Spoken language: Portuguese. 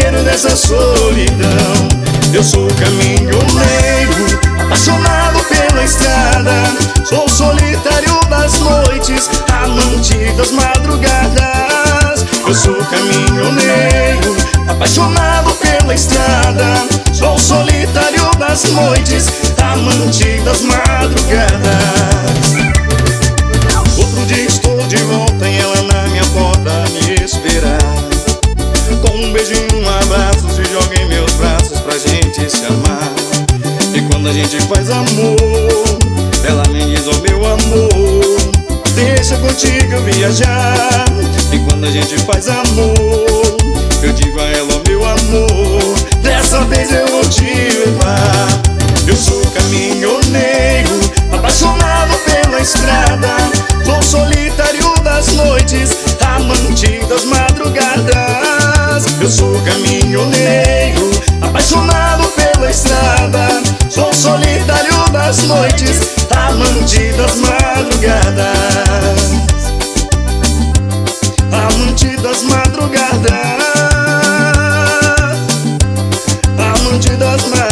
prisioneiro dessa solidão. Eu sou caminhoneiro, apaixonado pela estrada. Sou solitário das noites, amante das madrugadas. Eu sou caminhoneiro, apaixonado pela estrada. Sou solitário das noites, amante das madrugadas. Outro dia estou de volta e ela na minha porta me esperar. Com um beijinho, um abraço, se joga em meus braços pra gente se amar. E quando a gente faz amor, ela me diz: oh meu amor, deixa contigo eu viajar. E quando a gente faz amor, eu digo a ela: oh meu amor, dessa vez eu vou te levar. Eu sou caminhoneiro, apaixonado pela estrada. Sou solitário das noites, amante das madrugadas. Eu sou caminhoneiro, apaixonado pela estrada. Sou solitário das noites, amante das madrugadas. Amante das madrugadas. Amante das madrugadas.